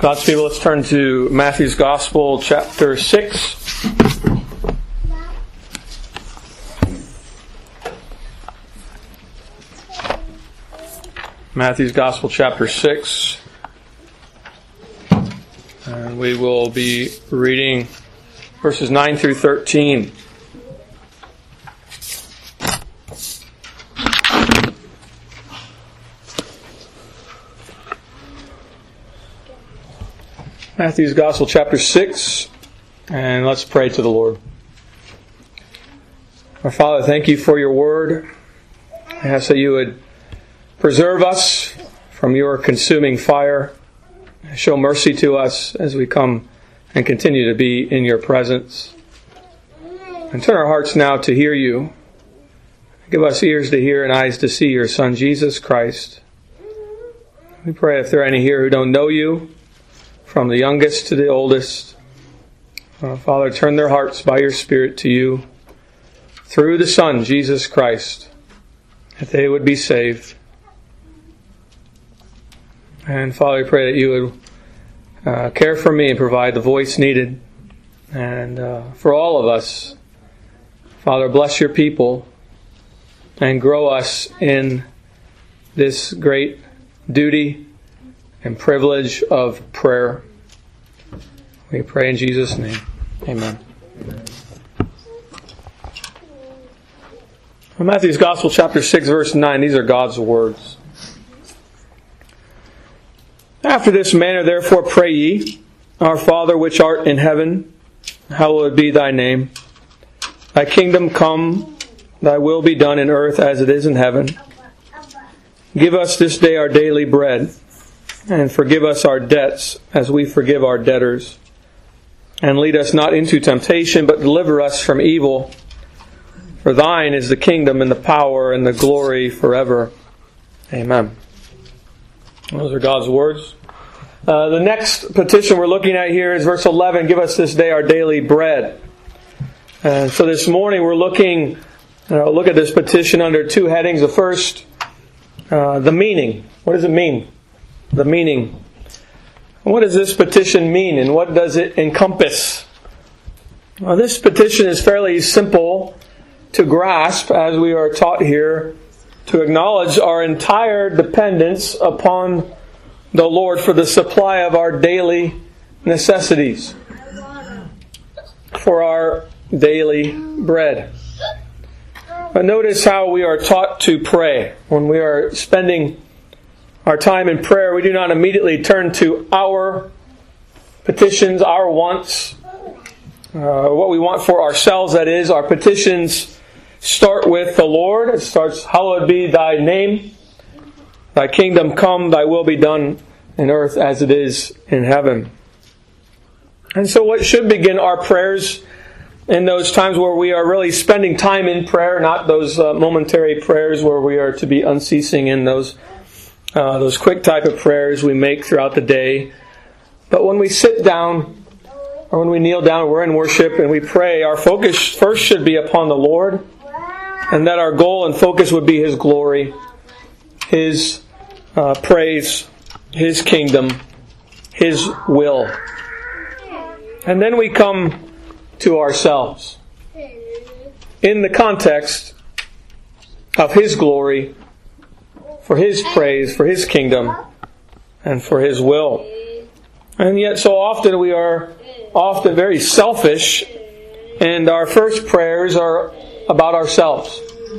God's people, let's turn to Matthew's Gospel, chapter 6. Matthew's Gospel, chapter 6. And we will be reading verses 9 through 13. Matthew's Gospel, chapter 6, and let's pray to the Lord. Our Father, thank you for your word. I ask that you would preserve us from your consuming fire. Show mercy to us as we come and continue to be in your presence. And turn our hearts now to hear you. Give us ears to hear and eyes to see your Son, Jesus Christ. We pray if there are any here who don't know you, from the youngest to the oldest, Father, turn their hearts by your Spirit to you through the Son, Jesus Christ, that they would be saved. And Father, we pray that you would care for me and provide the voice needed. And for all of us, Father, bless your people and grow us in this great duty and privilege of prayer. We pray in Jesus' name. Amen. From Matthew's Gospel, chapter 6, verse 9, these are God's words. After this manner, therefore, pray ye, Our Father which art in heaven, hallowed be thy name. Thy kingdom come, thy will be done in earth as it is in heaven. Give us this day our daily bread, and forgive us our debts as we forgive our debtors. And lead us not into temptation, but deliver us from evil. For thine is the kingdom and the power and the glory forever. Amen. Those are God's words. The next petition we're looking at here is verse 11. Give us this day our daily bread. And so this morning we're look at this petition under two headings. The first, the meaning. What does it mean? The meaning. What does this petition mean, and what does it encompass? Well, this petition is fairly simple to grasp, as we are taught here, to acknowledge our entire dependence upon the Lord for the supply of our daily necessities, for our daily bread. But notice how we are taught to pray. When we are spending our time in prayer, we do not immediately turn to our petitions, our wants, what we want for ourselves, that is. Our petitions start with the Lord. It starts, hallowed be thy name. Thy kingdom come, thy will be done in earth as it is in heaven. And so what should begin our prayers in those times where we are really spending time in prayer, not those momentary prayers where we are to be unceasing in those quick type of prayers we make throughout the day. But when we sit down or when we kneel down, we're in worship and we pray, our focus first should be upon the Lord, and that our goal and focus would be His glory, His praise, His kingdom, His will. And then we come to ourselves in the context of His glory, for His praise, for His kingdom, and for His will. And yet so often we are very selfish, and our first prayers are about ourselves.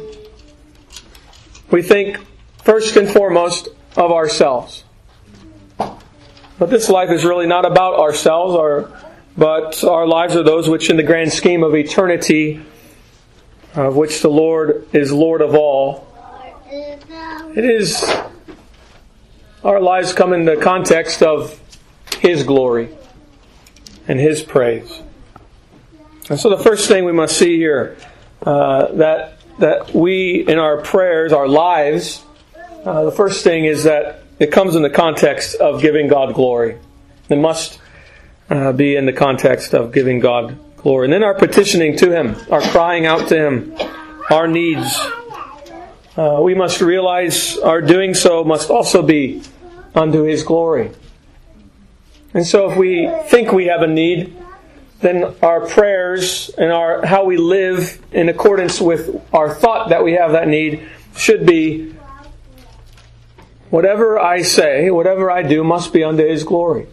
We think first and foremost of ourselves. But this life is really not about ourselves, but our lives are those which in the grand scheme of eternity, of which the Lord is Lord of all, it is, our lives come in the context of His glory and His praise. And so the first thing we must see here, that we in our prayers, our lives, the first thing is that it comes in the context of giving God glory. It must be in the context of giving God glory. And then our petitioning to Him, our crying out to Him, our needs. We must realize our doing so must also be unto His glory. And so if we think we have a need, then our prayers and how we live in accordance with our thought that we have that need should be, whatever I say, whatever I do must be unto His glory.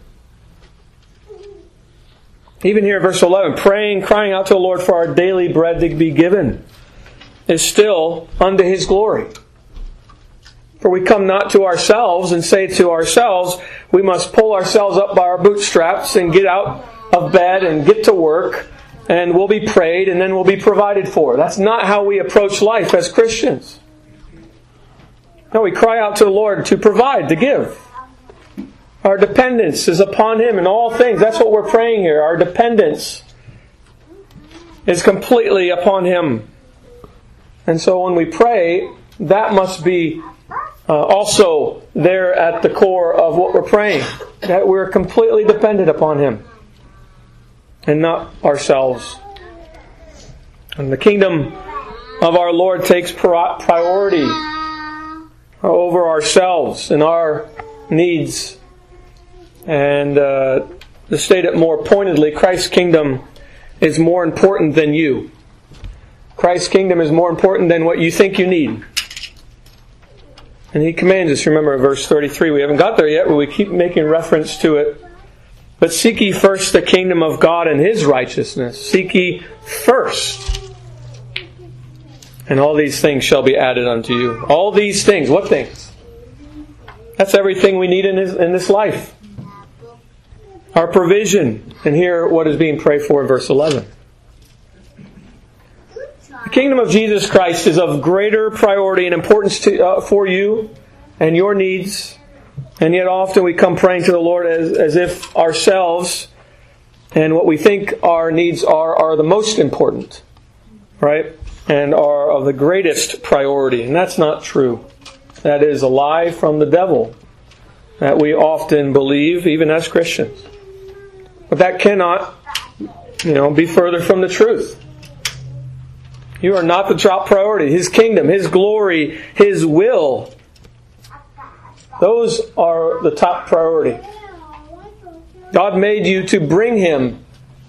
Even here, verse 11, praying, crying out to the Lord for our daily bread to be given, is still unto His glory. For we come not to ourselves and say to ourselves, we must pull ourselves up by our bootstraps and get out of bed and get to work, and we'll be prayed and then we'll be provided for. That's not how we approach life as Christians. No, we cry out to the Lord to provide, to give. Our dependence is upon Him in all things. That's what we're praying here. Our dependence is completely upon Him. And so when we pray, that must be also there at the core of what we're praying. That we're completely dependent upon Him and not ourselves. And the kingdom of our Lord takes priority over ourselves and our needs. And to state it more pointedly, Christ's kingdom is more important than you. Christ's kingdom is more important than what you think you need. And He commands us, remember verse 33, we haven't got there yet, but we keep making reference to it. But seek ye first the kingdom of God and His righteousness. Seek ye first. And all these things shall be added unto you. All these things. What things? That's everything we need in this life. Our provision. And here what is being prayed for in verse 11. The kingdom of Jesus Christ is of greater priority and importance for you and your needs. And yet often we come praying to the Lord as if ourselves and what we think our needs are the most important. Right? And are of the greatest priority. And that's not true. That is a lie from the devil that we often believe, even as Christians. But that cannot, be further from the truth. You are not the top priority. His kingdom, His glory, His will. Those are the top priority. God made you to bring Him.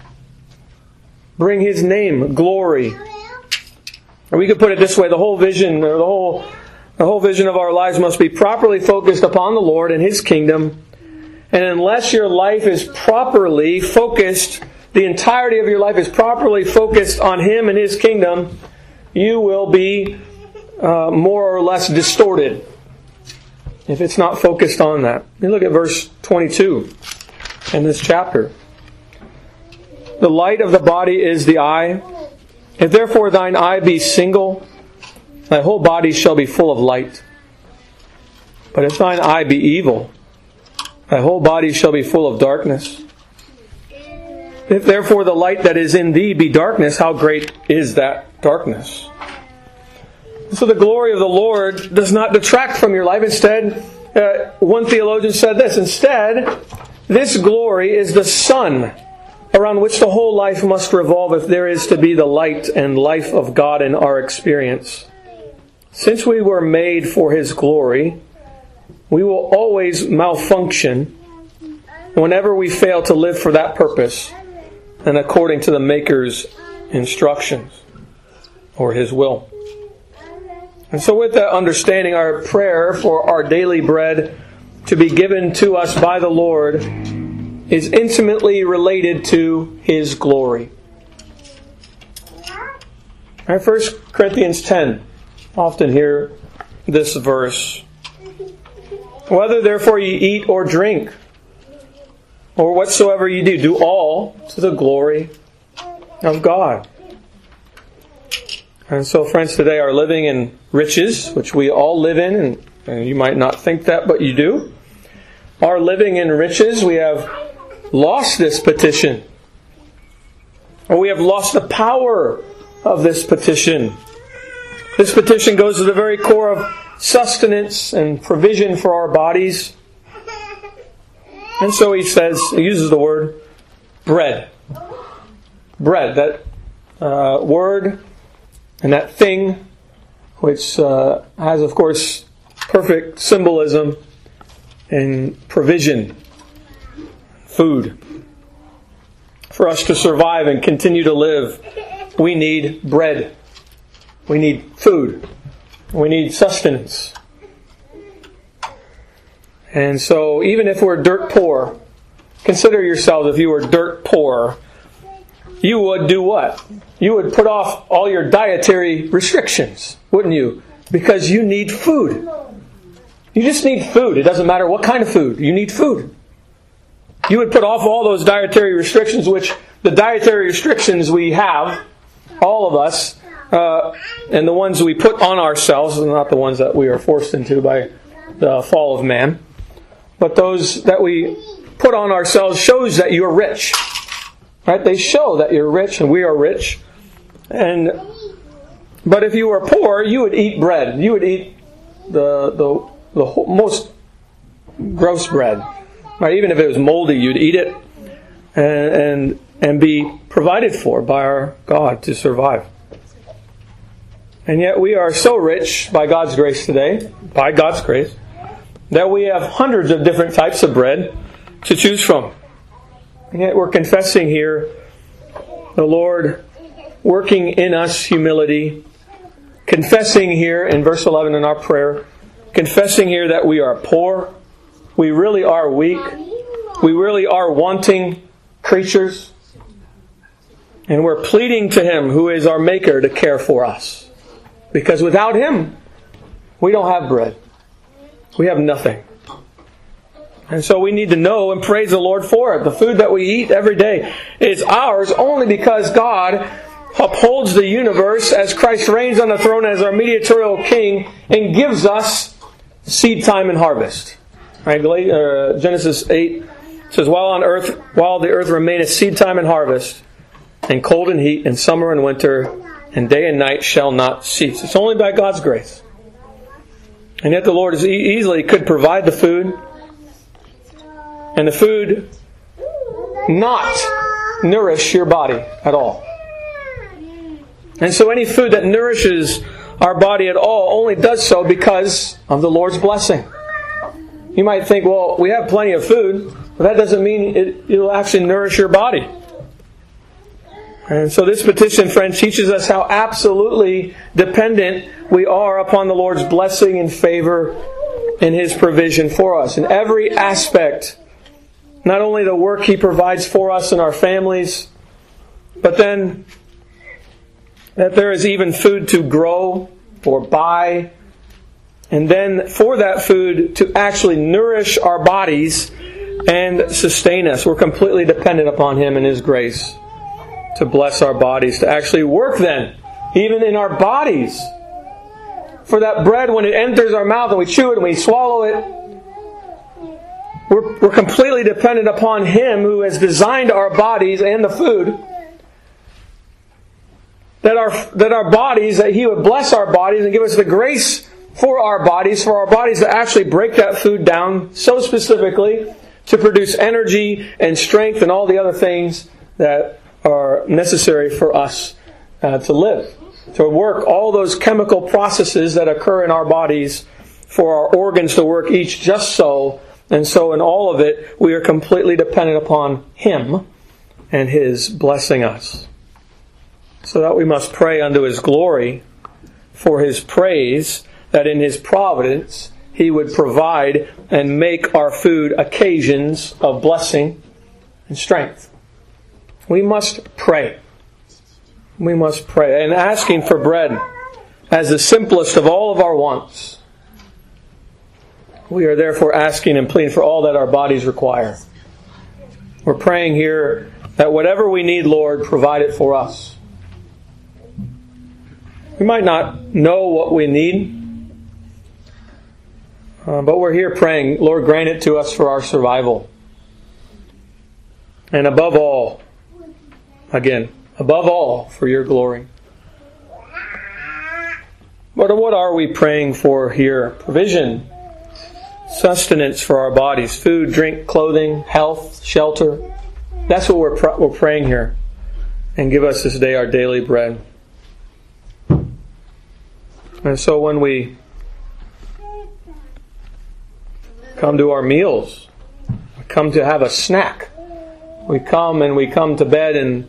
Bring His name, glory. Or we could put it this way, the whole vision, or the whole vision of our lives must be properly focused upon the Lord and His kingdom. And unless your life is properly focused, the entirety of your life is properly focused on Him and His kingdom, you will be more or less distorted if it's not focused on that. You look at verse 22 in this chapter. The light of the body is the eye. If therefore thine eye be single, thy whole body shall be full of light. But if thine eye be evil, thy whole body shall be full of darkness. If therefore the light that is in thee be darkness, how great is that darkness? So the glory of the Lord does not detract from your life. Instead, one theologian said this, instead, this glory is the sun around which the whole life must revolve if there is to be the light and life of God in our experience. Since we were made for His glory, we will always malfunction whenever we fail to live for that purpose and according to the Maker's instructions or His will. And so with that understanding, our prayer for our daily bread to be given to us by the Lord is intimately related to His glory. All right, 1 Corinthians 10. Often hear this verse. Whether therefore ye eat or drink, or whatsoever ye do, do all to the glory of God. And so friends today are living in riches, which we all live in, and you might not think that, but you do. Are living in riches, we have lost this petition. Or we have lost the power of this petition. This petition goes to the very core of sustenance and provision for our bodies. And so he uses the word bread. Bread, that word and that thing, which has, of course, perfect symbolism and provision food. For us to survive and continue to live, we need bread. We need food. We need sustenance. And so even if we're dirt poor, consider yourselves if you were dirt poor, you would do what? You would put off all your dietary restrictions, wouldn't you? Because you need food. You just need food. It doesn't matter what kind of food. You need food. You would put off all those dietary restrictions, which the dietary restrictions we have, all of us, and the ones we put on ourselves, and not the ones that we are forced into by the fall of man, but those that we put on ourselves shows that you're rich. Right? They show that you're rich and we are rich. But if you were poor, you would eat bread. You would eat the most gross bread. Right? Even if it was moldy, you'd eat it and be provided for by our God to survive. And yet we are so rich by God's grace today, by God's grace, that we have hundreds of different types of bread to choose from. And yet we're confessing here the Lord working in us humility, confessing here in verse 11 in our prayer, confessing here that we are poor, we really are weak, we really are wanting creatures, and we're pleading to Him who is our Maker to care for us. Because without Him, we don't have bread. We have nothing. And so we need to know and praise the Lord for it. The food that we eat every day is ours only because God upholds the universe as Christ reigns on the throne as our mediatorial king and gives us seed time and harvest. Right? Genesis 8 says, while the earth remaineth seed time and harvest, and cold and heat, and summer and winter, and day and night shall not cease. It's only by God's grace. And yet the Lord easily could provide the food, and the food not nourish your body at all. And so any food that nourishes our body at all only does so because of the Lord's blessing. You might think, well, we have plenty of food, but that doesn't mean it'll actually nourish your body. And so this petition, friends, teaches us how absolutely dependent we are upon the Lord's blessing and favor and His provision for us. In every aspect, not only the work He provides for us and our families, but then that there is even food to grow or buy, and then for that food to actually nourish our bodies and sustain us. We're completely dependent upon Him and His grace to bless our bodies, to actually work then, even in our bodies. For that bread, when it enters our mouth and we chew it and we swallow it, we're completely dependent upon Him who has designed our bodies and the food. That our bodies, that He would bless our bodies and give us the grace for our bodies to actually break that food down so specifically to produce energy and strength and all the other things that are necessary for us to live. To work all those chemical processes that occur in our bodies for our organs to work each just so. And so in all of it, we are completely dependent upon Him and His blessing us. So that we must pray unto His glory for His praise, that in His providence He would provide and make our food occasions of blessing and strength. We must pray. We must pray. And asking for bread as the simplest of all of our wants. We are therefore asking and pleading for all that our bodies require. We're praying here that whatever we need, Lord, provide it for us. We might not know what we need, but we're here praying, Lord, grant it to us for our survival. And above all, for Your glory. But what are we praying for here? Provision, sustenance for our bodies, food, drink, clothing, health, shelter. That's what we're praying here. And give us this day our daily bread. And so when we come to our meals, come to have a snack, we come to bed, and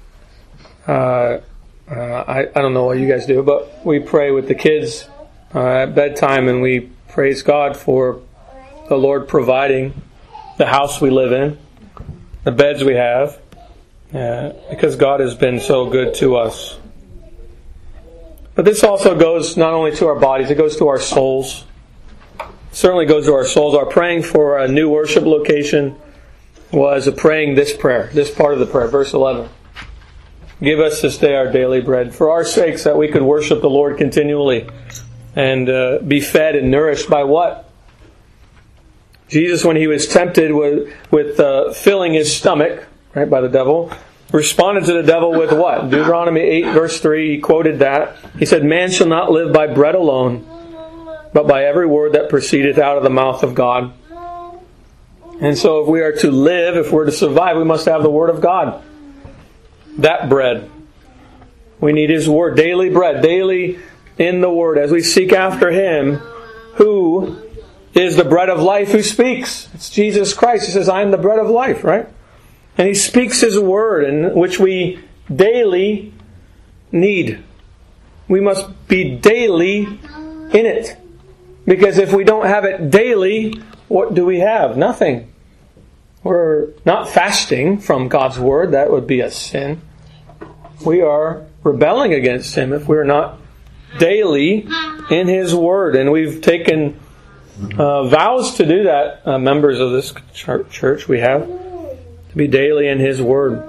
I don't know what you guys do, but we pray with the kids at bedtime, and we praise God for the Lord providing the house we live in, the beds we have, because God has been so good to us. But this also goes not only to our bodies, it goes to our souls. It certainly goes to our souls. Our praying for a new worship location was praying this prayer, this part of the prayer, verse 11. Give us this day our daily bread, for our sakes, that we could worship the Lord continually and be fed and nourished by what? Jesus, when he was tempted with filling his stomach, right, by the devil, responded to the devil with what? Deuteronomy 8 verse 3, he quoted that. He said, "Man shall not live by bread alone, but by every word that proceedeth out of the mouth of God." And so if we are to live, if we're to survive, we must have the Word of God. That bread. We need His Word. Daily bread. Daily in the Word. As we seek after Him, who is the bread of life, who speaks. It's Jesus Christ. He says, "I am the bread of life," right? And He speaks His Word, in which we daily need. We must be daily in it. Because if we don't have it daily, what do we have? Nothing. We're not fasting from God's Word. That would be a sin. We are rebelling against Him if we're not daily in His Word. And we've taken vows to do that, members of this church we have, to be daily in His Word.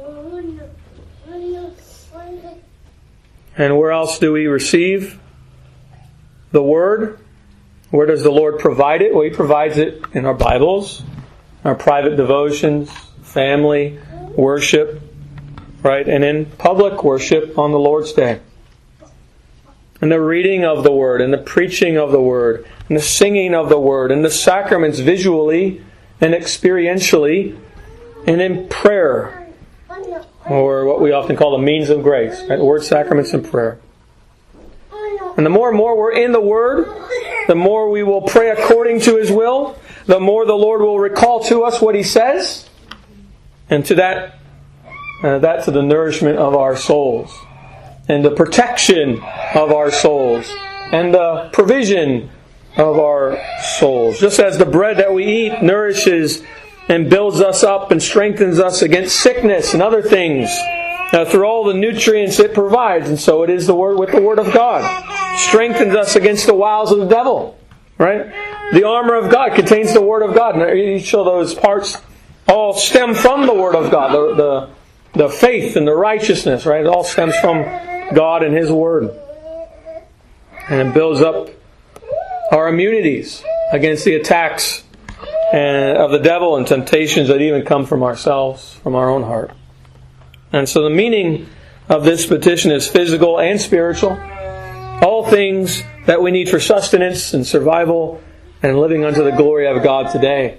And where else do we receive the Word? Where does the Lord provide it? Well, He provides it in our Bibles, our private devotions, family, worship, right? And in public worship on the Lord's Day. And the reading of the Word, and the preaching of the Word, and the singing of the Word, and the sacraments visually and experientially, and in prayer, or what we often call the means of grace, right? Word, sacraments, and prayer. And the more and more we're in the Word, the more we will pray according to His will, the more the Lord will recall to us what He says, and to that to the nourishment of our souls, and the protection of our souls, and the provision of our souls. Just as the bread that we eat nourishes and builds us up and strengthens us against sickness and other things, through all the nutrients it provides, and so it is the Word with the Word of God. Strengthens us against the wiles of the devil. Right? The armor of God contains the Word of God. And each of those parts all stem from the Word of God. The faith and the righteousness, right? It all stems from God and His Word. And it builds up our immunities against the attacks of the devil and temptations that even come from ourselves, from our own heart. And so the meaning of this petition is physical and spiritual. All things that we need for sustenance and survival and living unto the glory of God today.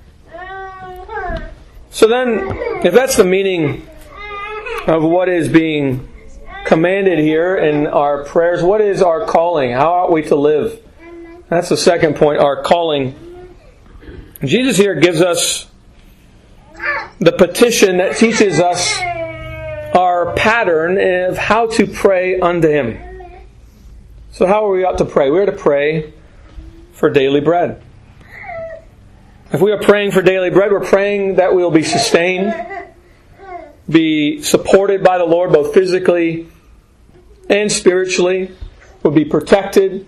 So then, if that's the meaning of what is being commanded here in our prayers, what is our calling? How ought we to live? That's the second point, our calling. Jesus here gives us the petition that teaches us our pattern of how to pray unto Him. So how are we ought to pray? We are to pray for daily bread. If we are praying for daily bread, we're praying that we will be sustained, be supported by the Lord both physically and spiritually, will be protected.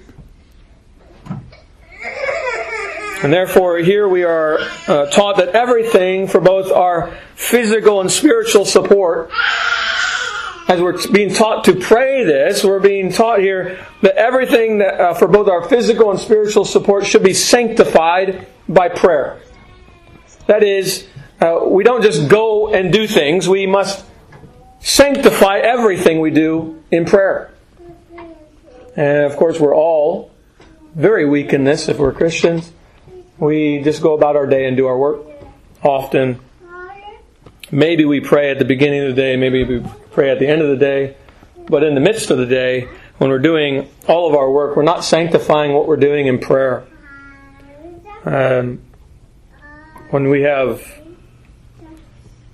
And therefore here we are taught that everything for both our physical and spiritual support, as we're being taught to pray this, we're being taught here that everything that for both our physical and spiritual support should be sanctified by prayer. That is, we don't just go and do things, we must sanctify everything we do in prayer. And of course we're all very weak in this if we're Christians. We just go about our day and do our work often. Maybe we pray at the beginning of the day, maybe we pray at the end of the day. But in the midst of the day, when we're doing all of our work, we're not sanctifying what we're doing in prayer. When we have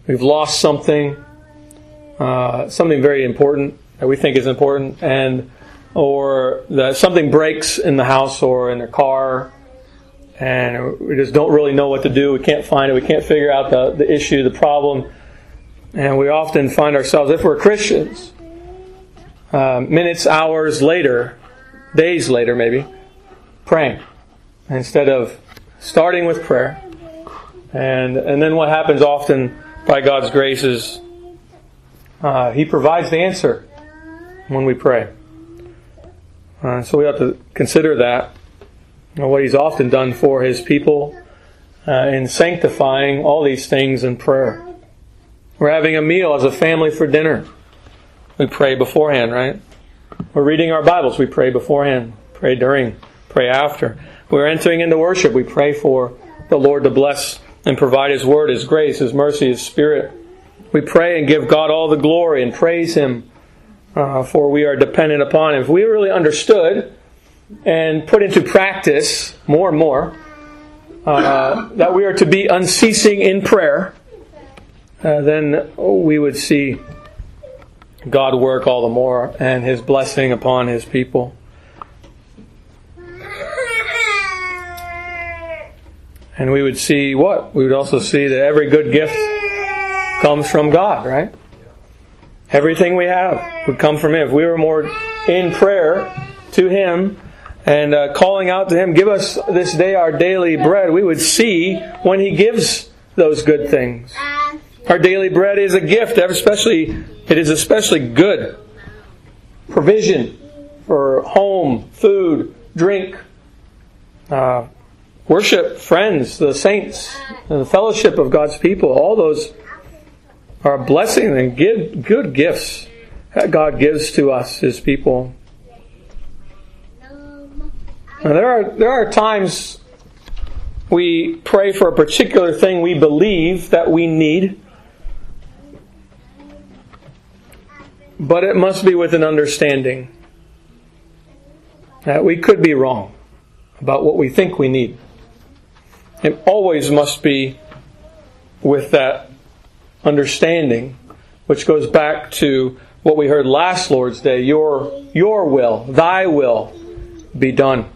we've lost something, something very important that we think is important, or that something breaks in the house or in the car, and we just don't really know what to do. We can't find it. We can't figure out the issue, the problem. And we often find ourselves, if we're Christians, minutes, hours later, days later maybe, praying instead of starting with prayer. And then what happens often by God's grace is He provides the answer when we pray. So we have to consider that, what He's often done for His people in sanctifying all these things in prayer. We're having a meal as a family for dinner. We pray beforehand, right? We're reading our Bibles. We pray beforehand, pray during, pray after. We're entering into worship. We pray for the Lord to bless and provide His Word, His grace, His mercy, His Spirit. We pray and give God all the glory and praise Him, for we are dependent upon Him. If we really understood and put into practice more and more that we are to be unceasing in prayer, then we would see God work all the more and His blessing upon His people. And we would see what? We would also see that every good gift comes from God, right? Everything we have would come from Him. If we were more in prayer to Him and calling out to Him, give us this day our daily bread, we would see when He gives those good things. Our daily bread is a gift, it is especially good. Provision for home, food, drink, worship, friends, the saints, and the fellowship of God's people. All those are a blessing and good gifts that God gives to us, His people. Now, there are times we pray for a particular thing we believe that we need, but it must be with an understanding that we could be wrong about what we think we need. It always must be with that understanding, which goes back to what we heard last Lord's Day, your will, thy will be done.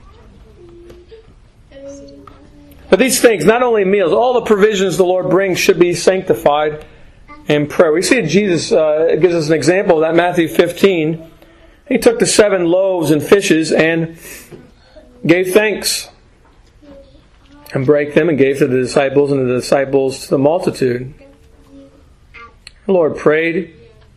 But these things, not only meals, all the provisions the Lord brings should be sanctified in prayer. We see Jesus gives us an example of that, Matthew 15. He took the 7 loaves and fishes and gave thanks and brake them and gave to the disciples, and the disciples to the multitude. The Lord prayed.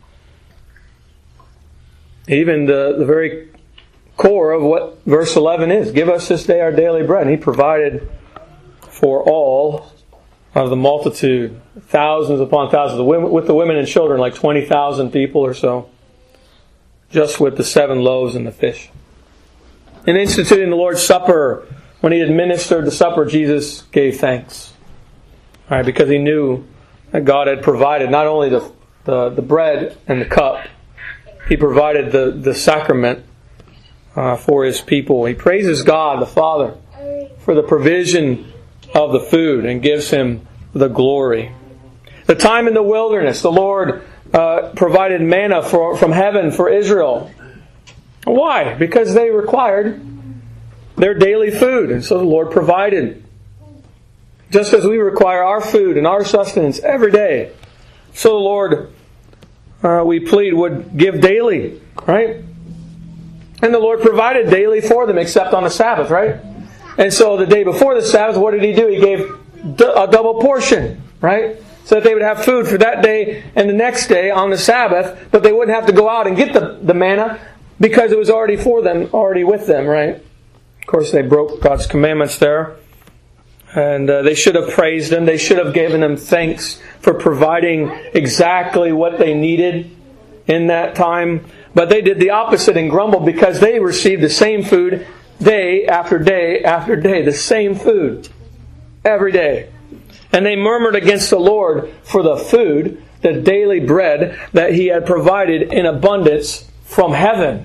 Even the very core of what verse 11 is. Give us this day our daily bread. And He provided for all of the multitude, thousands upon thousands, with the women and children, like 20,000 people or so, just with the 7 loaves and the fish. In instituting the Lord's Supper, when He administered the supper, Jesus gave thanks. All right, because He knew that God had provided not only the bread and the cup, He provided the sacrament for His people. He praises God, the Father, for the provision of the food and gives Him the glory. The time in the wilderness, the Lord provided manna from heaven for Israel. Why? Because they required their daily food, and so the Lord provided. Just as we require our food and our sustenance every day, so the Lord, we plead, would give daily, right? And the Lord provided daily for them, except on the Sabbath, right? And so the day before the Sabbath, what did He do? He gave a double portion, right? So that they would have food for that day and the next day on the Sabbath, but they wouldn't have to go out and get the manna because it was already for them, already with them, right? Of course, they broke God's commandments there. And they should have praised Him. They should have given Him thanks for providing exactly what they needed in that time. But they did the opposite and grumbled because they received the same food day after day after day. The same food every day. And they murmured against the Lord for the food, the daily bread that He had provided in abundance from heaven.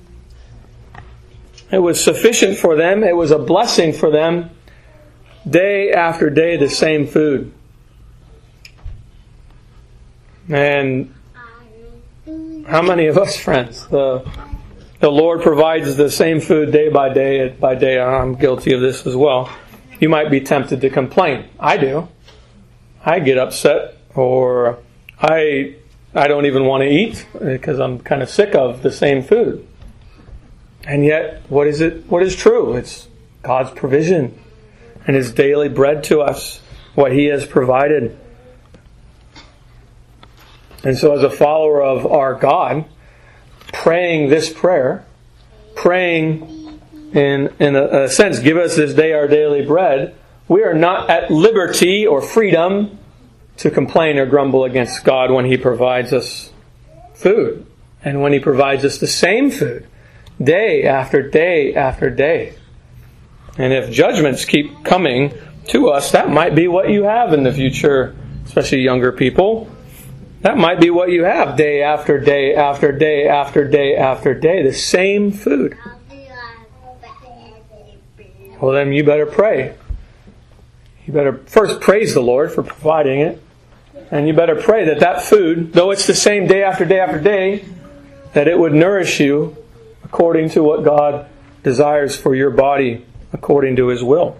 It was sufficient for them. It was a blessing for them. Day after day, the same food. And how many of us, friends, the Lord provides the same food day by day. I'm guilty of this as well. You might be tempted to complain. I do. I get upset, or I don't even want to eat because I'm kind of sick of the same food. And yet, what is it? What is true? It's God's provision and His daily bread to us, what He has provided. And so as a follower of our God, praying this prayer, praying in a sense, give us this day our daily bread, we are not at liberty or freedom to complain or grumble against God when He provides us food. And when He provides us the same food, day after day after day. And if judgments keep coming to us, that might be what you have in the future, especially younger people. That might be what you have day after day after day after day after day. The same food. Well, then you better pray. You better first praise the Lord for providing it. And you better pray that food, though it's the same day after day after day, that it would nourish you according to what God desires for your body, according to His will.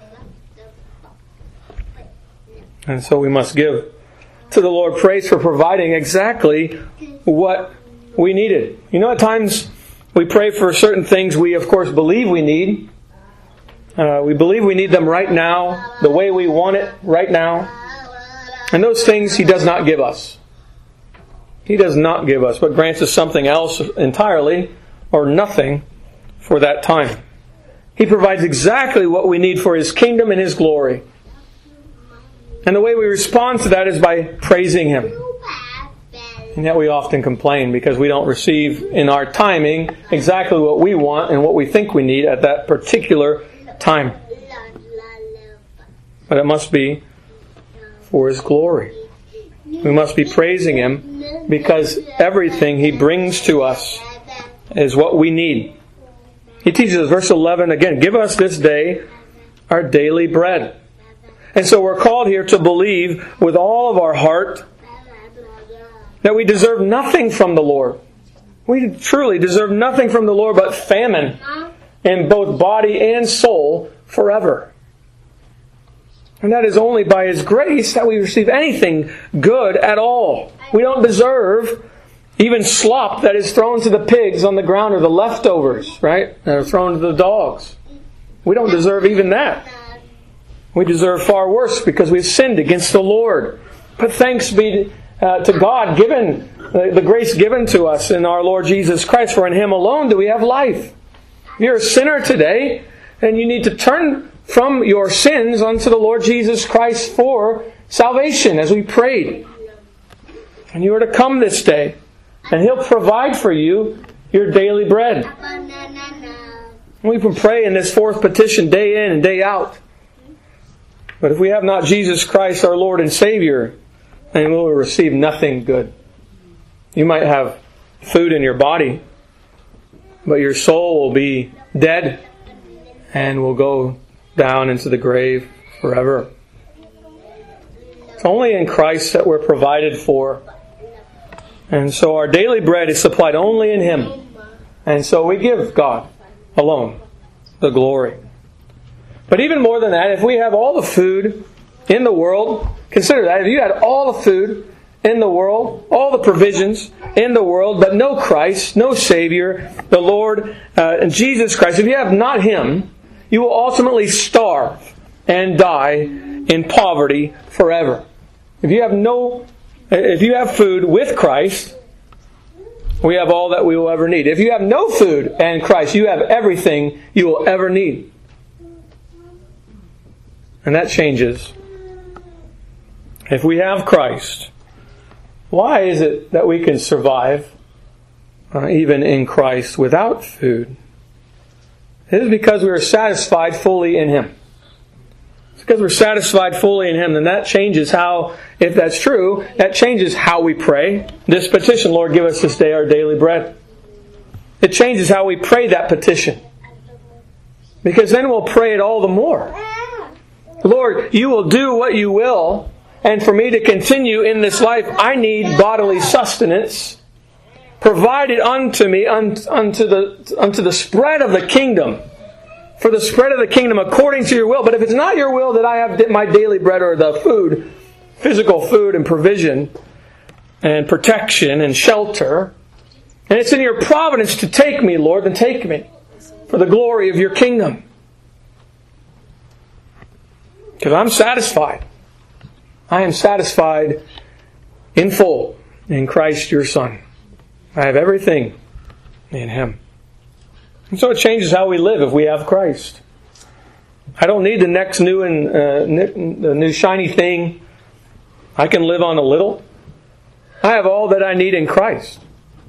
And so we must give to the Lord praise for providing exactly what we needed. You know, at times we pray for certain things we, of course, believe we need. We believe we need them right now, the way we want it right now. And those things He does not give us. He does not give us, but grants us something else entirely or nothing for that time. He provides exactly what we need for His kingdom and His glory. And the way we respond to that is by praising Him. And yet we often complain because we don't receive in our timing exactly what we want and what we think we need at that particular time. But it must be for His glory. We must be praising Him because everything He brings to us is what we need. He teaches us, verse 11 again, give us this day our daily bread. And so we're called here to believe with all of our heart that we deserve nothing from the Lord. We truly deserve nothing from the Lord but famine in both body and soul forever. And that is only by His grace that we receive anything good at all. We don't deserve even slop that is thrown to the pigs on the ground, or the leftovers, right? That are thrown to the dogs. We don't deserve even that. We deserve far worse because we've sinned against the Lord. But thanks be to God, given the grace given to us in our Lord Jesus Christ, for in Him alone do we have life. If you're a sinner today, then you need to turn from your sins unto the Lord Jesus Christ for salvation, as we prayed. And you are to come this day, and He'll provide for you your daily bread. We can pray in this fourth petition day in and day out. But if we have not Jesus Christ, our Lord and Savior, then we will receive nothing good. You might have food in your body, but your soul will be dead and will go down into the grave forever. It's only in Christ that we're provided for. And so our daily bread is supplied only in Him. And so we give God alone the glory. But even more than that, if we have all the food in the world, consider that. If you had all the food in the world, all the provisions in the world, but no Christ, no Savior, the Lord, and Jesus Christ, if you have not Him, you will ultimately starve and die in poverty forever. If you have food with Christ, we have all that we will ever need. If you have no food and Christ, you have everything you will ever need. And that changes. If we have Christ, why is it that we can survive even in Christ without food? It is because we are satisfied fully in Him. It's because we're satisfied fully in Him. Then that changes how, if that's true, that changes how we pray. This petition, Lord, give us this day our daily bread. It changes how we pray that petition. Because then we'll pray it all the more. Lord, you will do what you will, And for me to continue in this life, I need bodily sustenance provided unto me unto the spread of the kingdom. For the spread of the kingdom according to your will. But if it's not your will that I have my daily bread or the food, physical food and provision and protection and shelter, and it's in your providence to take me, Lord, then take me for the glory of your kingdom. Because I'm satisfied. I am satisfied in full in Christ your Son. I have everything in Him. And so it changes how we live if we have Christ. I don't need the next new and the new shiny thing. I can live on a little. I have all that I need in Christ.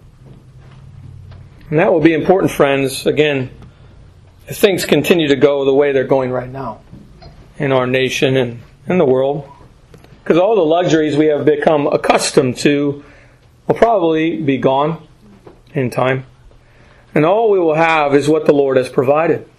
And that will be important, friends, again, if things continue to go the way they're going right now in our nation and in the world. Because all the luxuries we have become accustomed to will probably be gone in time. And all we will have is what the Lord has provided.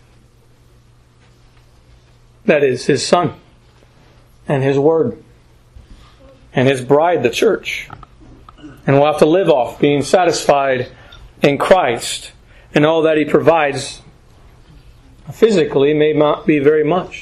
That is His Son and His Word and His bride, the church. And we'll have to live off being satisfied in Christ. And all that He provides physically may not be very much.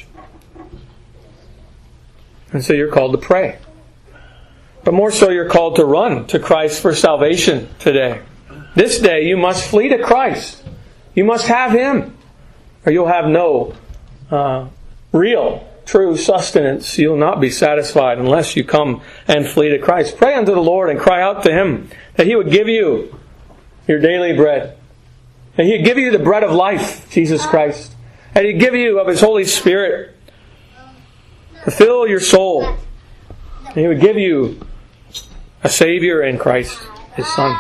And so you're called to pray. But more so you're called to run to Christ for salvation today. This day you must flee to Christ. You must have Him. Or you'll have no real, true sustenance. You'll not be satisfied unless you come and flee to Christ. Pray unto the Lord and cry out to Him that He would give you your daily bread. That He'd give you the bread of life, Jesus Christ. That He'd give you of His Holy Spirit to fill your soul. And He would give you a Savior in Christ, His Son.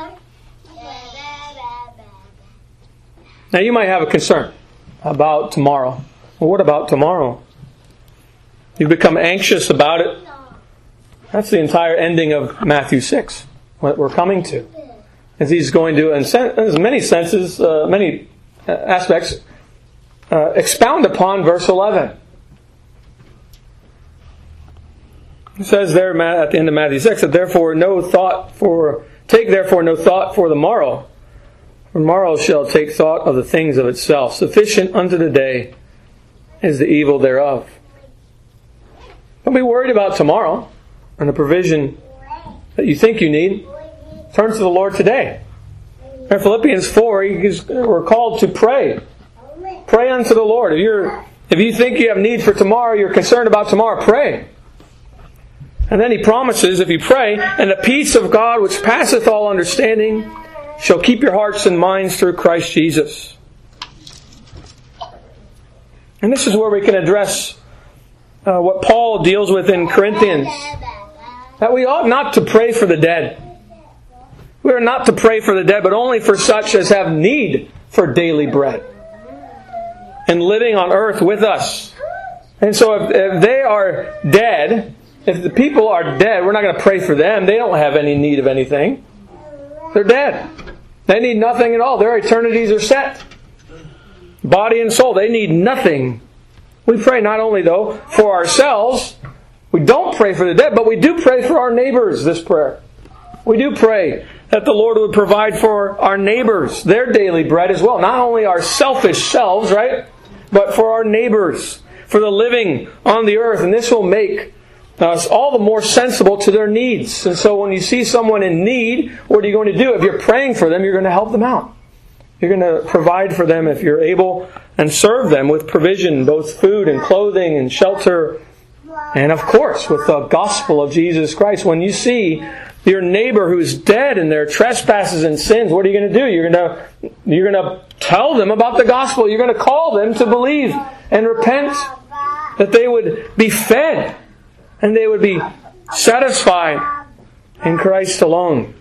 Now you might have a concern about tomorrow. Well, what about tomorrow? You've become anxious about it. That's the entire ending of Matthew 6, what we're coming to. As He's going to, in many senses, many aspects, expound upon verse 11. It says there at the end of Matthew 6 that take therefore no thought for the morrow. For tomorrow shall take thought of the things of itself. Sufficient unto the day is the evil thereof. Don't be worried about tomorrow and the provision that you think you need. Turn to the Lord today. In Philippians 4, we're called to pray. Pray unto the Lord. If you think you have need for tomorrow, you're concerned about tomorrow, pray. And then He promises, if you pray, and the peace of God which passeth all understanding shall keep your hearts and minds through Christ Jesus. And this is where we can address what Paul deals with in Corinthians. That we ought not to pray for the dead. We are not to pray for the dead, but only for such as have need for daily bread. And living on earth with us. And so if they are dead, if the people are dead, we're not going to pray for them. They don't have any need of anything. They're dead. They need nothing at all. Their eternities are set. Body and soul, they need nothing. We pray not only, though, for ourselves. We don't pray for the dead, but we do pray for our neighbors, this prayer. We do pray that the Lord would provide for our neighbors their daily bread as well. Not only our selfish selves, right? But for our neighbors, for the living on the earth. And this will make us all the more sensible to their needs. And so when you see someone in need, what are you going to do? If you're praying for them, you're going to help them out. You're going to provide for them if you're able and serve them with provision, both food and clothing and shelter. And of course, with the gospel of Jesus Christ. When you see your neighbor who's dead in their trespasses and sins, what are you going to do? You're going to tell them about the gospel. You're going to call them to believe and repent, that they would be fed and they would be satisfied in Christ alone.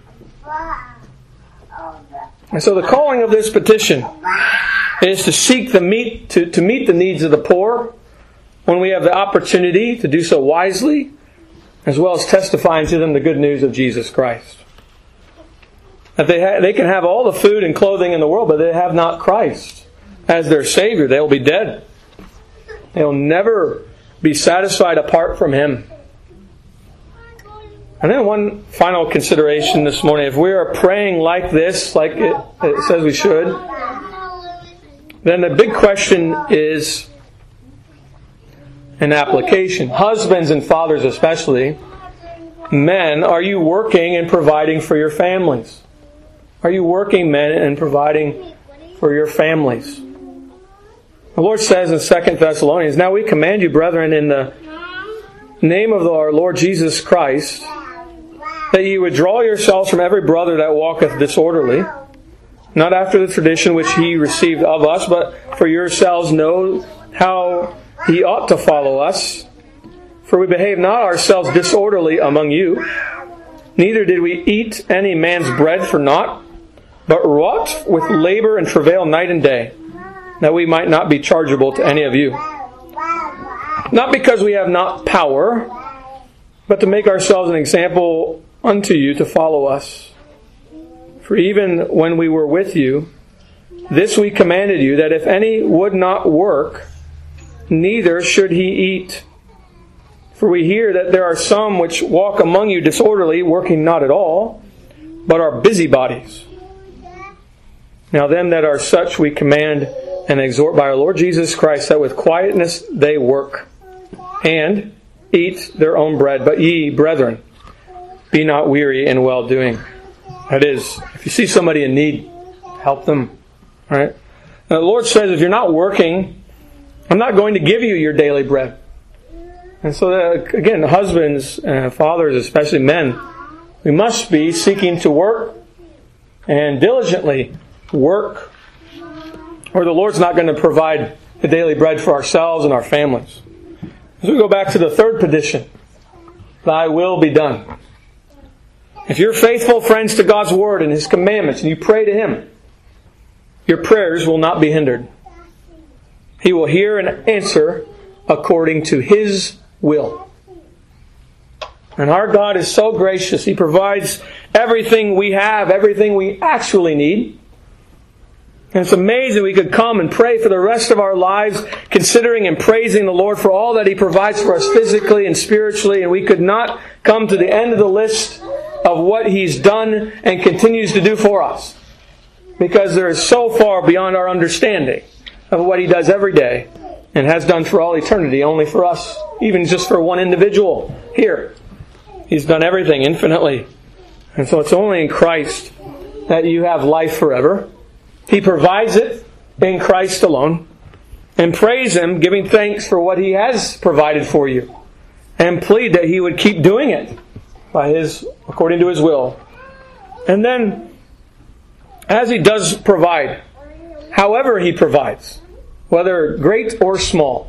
And so the calling of this petition is to meet the needs of the poor when we have the opportunity to do so wisely, as well as testifying to them the good news of Jesus Christ. That they can have all the food and clothing in the world, but they have not Christ as their Savior. They'll be dead. They'll never be satisfied apart from Him. And then one final consideration this morning. If we are praying like this, like it says we should, then the big question is an application. Husbands and fathers especially, men, are you working and providing for your families? Are you working, men, and providing for your families? The Lord says in 2 Thessalonians, "Now we command you, brethren, in the name of our Lord Jesus Christ, that ye withdraw yourselves from every brother that walketh disorderly, not after the tradition which he received of us, but for yourselves know how ye ought to follow us. For we behave not ourselves disorderly among you, neither did we eat any man's bread for naught, but wrought with labor and travail night and day, that we might not be chargeable to any of you. Not because we have not power, but to make ourselves an example unto you to follow us. For even when we were with you, this we commanded you, that if any would not work, neither should he eat. For we hear that there are some which walk among you disorderly, working not at all, but are busybodies. Now them that are such we command and exhort by our Lord Jesus Christ, that with quietness they work, and eat their own bread. But ye, brethren, be not weary in well-doing." That is, if you see somebody in need, help them. All right? Now, the Lord says, if you're not working, I'm not going to give you your daily bread. And so, again, husbands and fathers, especially men, we must be seeking to work and diligently work, or the Lord's not going to provide the daily bread for ourselves and our families. As we go back to the third petition, "Thy will be done." If you're faithful, friends, to God's Word and His commandments, and you pray to Him, your prayers will not be hindered. He will hear and answer according to His will. And our God is so gracious. He provides everything we have, everything we actually need. And it's amazing we could come and pray for the rest of our lives, considering and praising the Lord for all that He provides for us physically and spiritually, and we could not come to the end of the list of what He's done and continues to do for us. Because there is so far beyond our understanding of what He does every day and has done for all eternity, only for us, even just for one individual here. He's done everything infinitely. And so it's only in Christ that you have life forever. He provides it in Christ alone. And praise Him, giving thanks for what He has provided for you. And plead that He would keep doing it according to His will. And then, as He does provide, however He provides, whether great or small,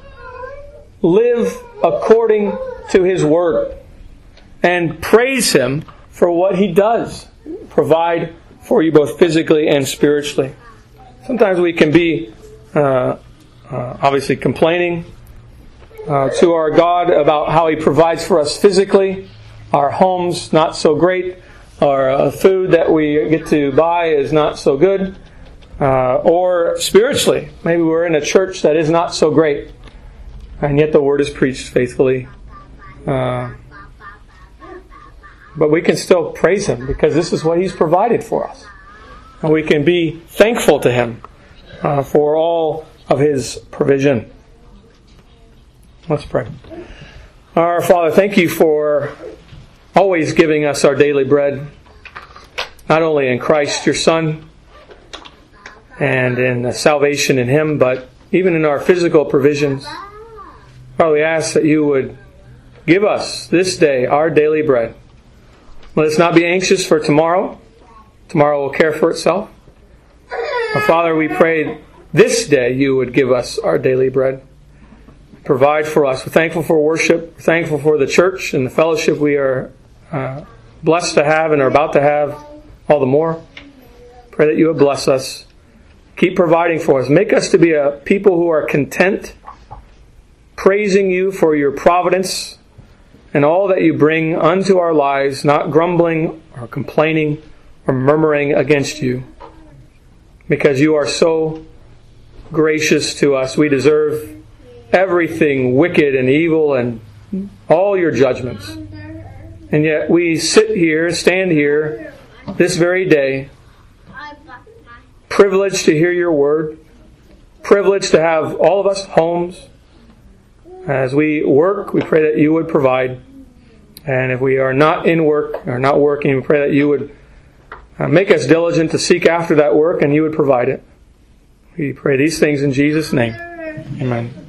live according to His Word. And praise Him for what He does provide for you both physically and spiritually. Sometimes we can be obviously complaining to our God about how He provides for us physically. Our home's not so great. Our food that we get to buy is not so good. Or spiritually, maybe we're in a church that is not so great, and yet the Word is preached faithfully. But we can still praise Him because this is what He's provided for us. And we can be thankful to Him for all of His provision. Let's pray. Our Father, thank You for always giving us our daily bread, not only in Christ, Your Son, and in salvation in Him, but even in our physical provisions. Father, we ask that You would give us this day our daily bread. Let us not be anxious for tomorrow. Tomorrow will care for itself. Our Father, we pray this day You would give us our daily bread. Provide for us. We're thankful for worship. We're thankful for the church and the fellowship we are blessed to have and are about to have all the more. Pray that You would bless us. Keep providing for us. Make us to be a people who are content, praising You for Your providence and all that You bring unto our lives, not grumbling or complaining or murmuring against You. Because You are so gracious to us. We deserve everything wicked and evil and all Your judgments. And yet we sit here, stand here, this very day, privileged to hear your word, privileged to have all of us homes. As we work, we pray that you would provide. And if we are not in work, or not working, we pray that you would make us diligent to seek after that work and you would provide it. We pray these things in Jesus' name. Amen.